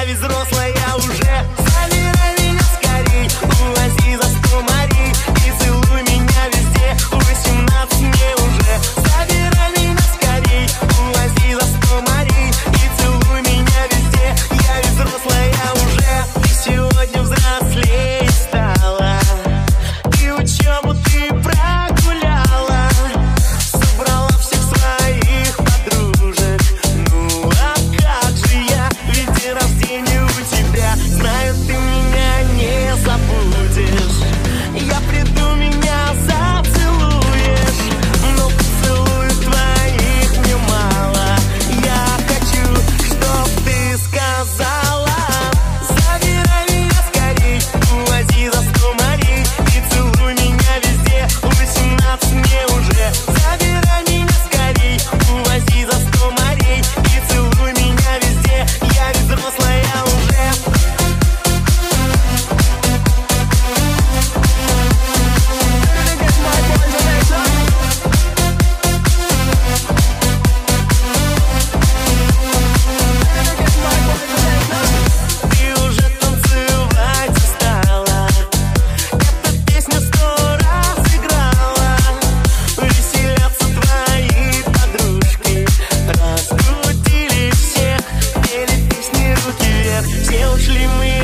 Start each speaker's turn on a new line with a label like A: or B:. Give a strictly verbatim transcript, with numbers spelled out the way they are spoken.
A: я ведь взрослая уже. Забирай меня скорей, увози за сто морей и целуй меня везде, восемнадцать мне уже. Забирай меня скорей, увози за сто морей и целуй меня везде, я ведь взрослая уже. Ты сегодня взрослее стала, и учебу ты прогуляла, собрала всех своих подружек. Ну а как же я, ведь день рождения у тебя. Знаю, ты меня не забудешь, я приду, меня зацелуешь, но поцелуев твоих мне мало. Я хочу, чтоб ты сказала: забирай меня скорей, увози за сто морей и целуй меня везде, восемнадцать мне уже. Забирай меня скорей, увози за сто морей и целуй меня везде, я ведь взрослая уже. Ты уже танцевать устала, эта песня сто раз играла. Веселятся твои подружки, раскрутили всех, пели песни руки вверх. Все ушли мы